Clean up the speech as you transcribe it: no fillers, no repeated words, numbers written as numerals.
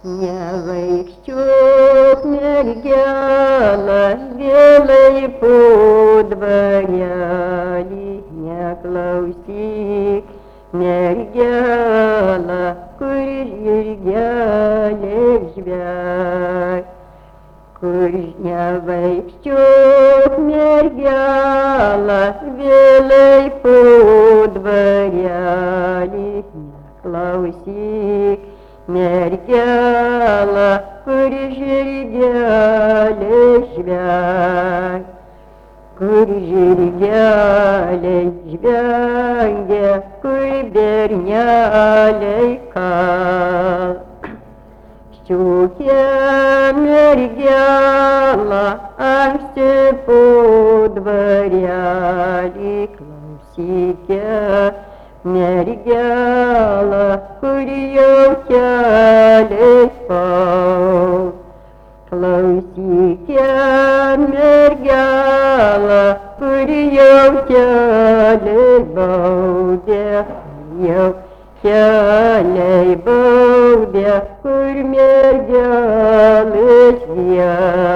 Nevaikščiok mergelą, vėlai po dvarelį, neklausyk mergelą, kur žirgelė žvej. Kur nevaikščiok mergelą, vėlai po dvarelį, neklausyk mergelą, kur žirgelė žvej. Kur žirgelė žvengia, kur berneliai kal. Ščiukė mergelą, anksti po dvarelį, klausykė mergelą, kur jau keliais paus. Klausykė mergelą, kur jau keliai baudė, jau keliai baudė, kur mergelės vien.